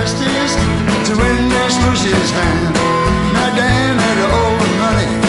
justice to win this Lucy's hand. Now Dan had all the money